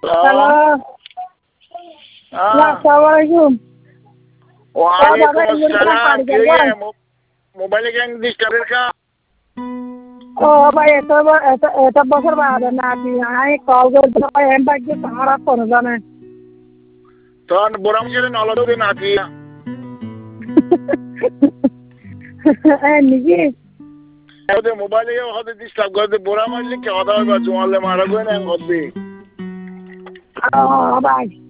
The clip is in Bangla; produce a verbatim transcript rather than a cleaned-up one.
হ্যালো আসসালামু আলাইকুম ওয়ালাইকুম আসসালাম মোবাইলে কেন ডিস্টার্বের কা ও ভাই এত এত এত বছর বাদে না কি আই কল করতে ভাই এম বাকি সারা কোন জানে তখন বড়ম ছেলে নলদে না কি এ নিকি ওদের মোবাইলে হতে ডিস্টার্ব করতে বড়ম আসলে কি কথা হবে জোয়ালে মারা গো না হতে ও ভাই